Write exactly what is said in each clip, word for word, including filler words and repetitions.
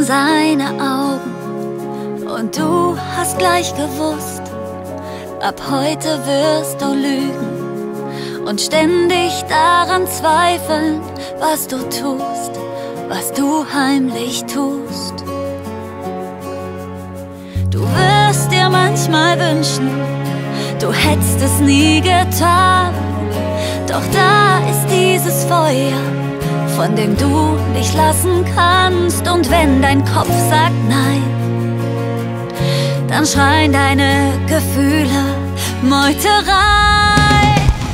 seine Augen und du hast gleich gewusst, ab heute wirst du lügen und ständig daran zweifeln, was du tust, was du heimlich tust. Du wirst dir manchmal wünschen, du hättest es nie getan, doch da ist dieses Feuer, von dem du nicht lassen kannst. Und wenn dein Kopf sagt nein, dann schreien deine Gefühle Meuterei.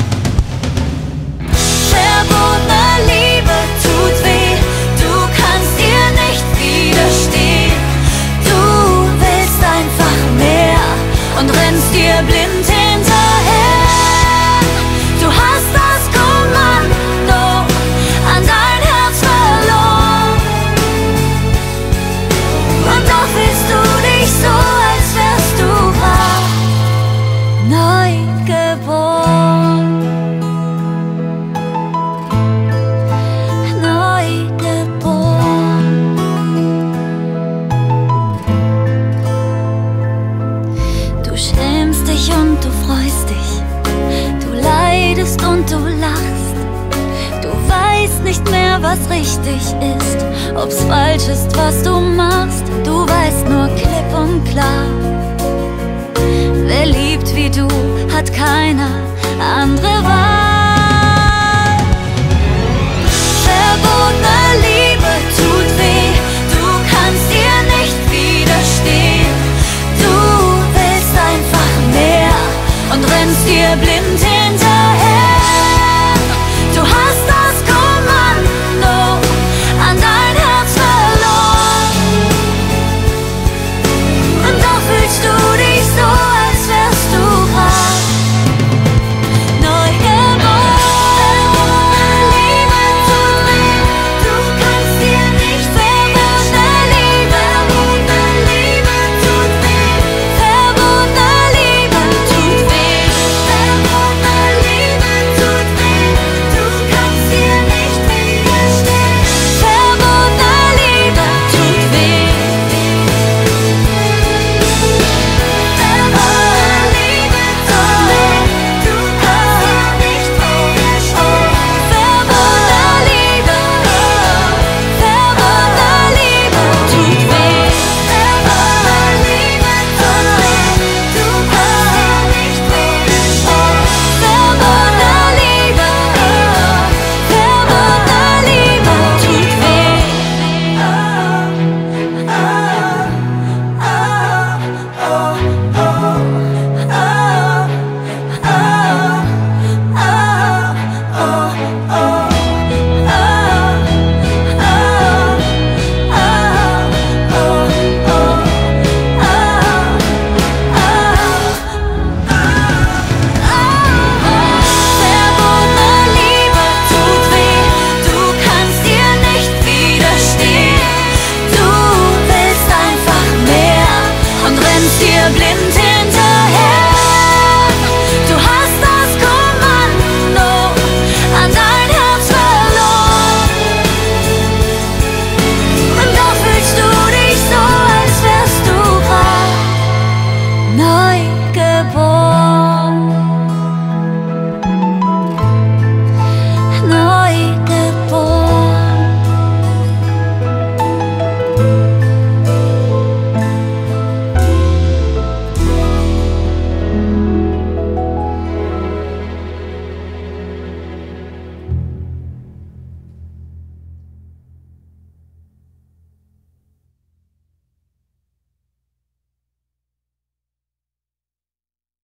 Verbotene Liebe tut weh, du kannst ihr nicht widerstehen. Du willst einfach mehr und rennst dir blind hinterher. Du hast das Kommando an dein Herz verloren und doch willst du dich so, als wärst du wahr neu geboren. Neu geboren. Du schämst dich und du freust dich, du leidest und du lachst. Du weißt nicht mehr, was richtig ist, ob's falsch ist, was du machst. Du weißt nur klipp und klar, wer liebt wie du, hat keine andere Wahl.